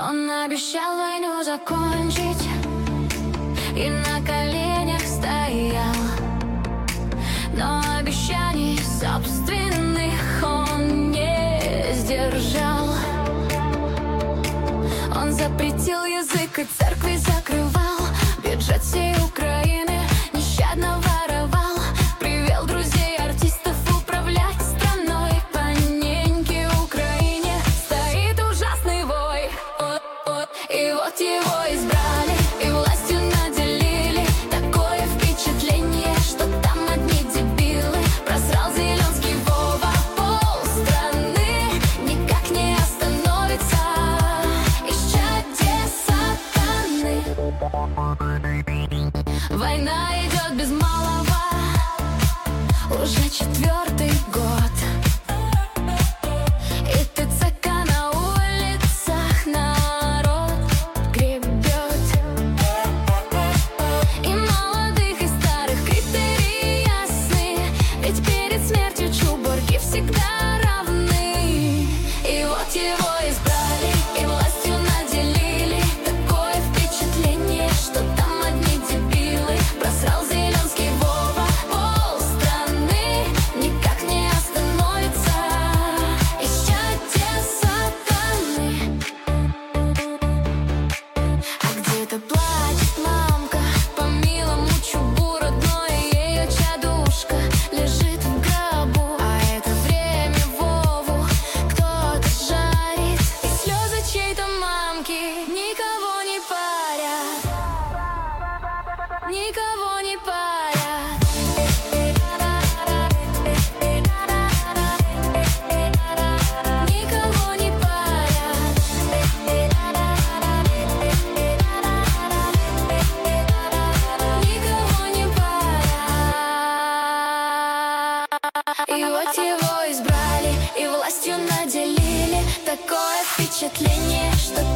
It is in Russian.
Он обещал войну закончить и на коленях стоял, но обещаний собственных он не сдержал. Он запретил язык и церкви закрывал, бюджет всей Украины нещадно воровал, привел друзей артистов управлять страной. По неньке Украине стоит ужасный вой. И вот его избрали и властью наделили. Такое впечатление, что там одни дебилы. Просрал Зеленский Вова полстраны, никак не остановится исчадие сатаны. Война идет без малого уже 4-й год. И ТЦК на улицах народ гребет. И молодых, и старых критерии ясны, ведь перед смертью чуборги всегда равны. И вот его избрали и властью наделили. Такое впечатление, что там одни дебилы. Просрал Зеленский Вова полстраны, никак не остановится исчадие сатаны. А где-то плачет мамка по милому чубу, родное ее чадушка лежит в гробу. А это время Вову кто-то жарит, и слезы чьей-то мамки никого не парят, никого не парят. Никого не парят. Никого не парят. И вот его избрали и властью наделили. Такое впечатление, что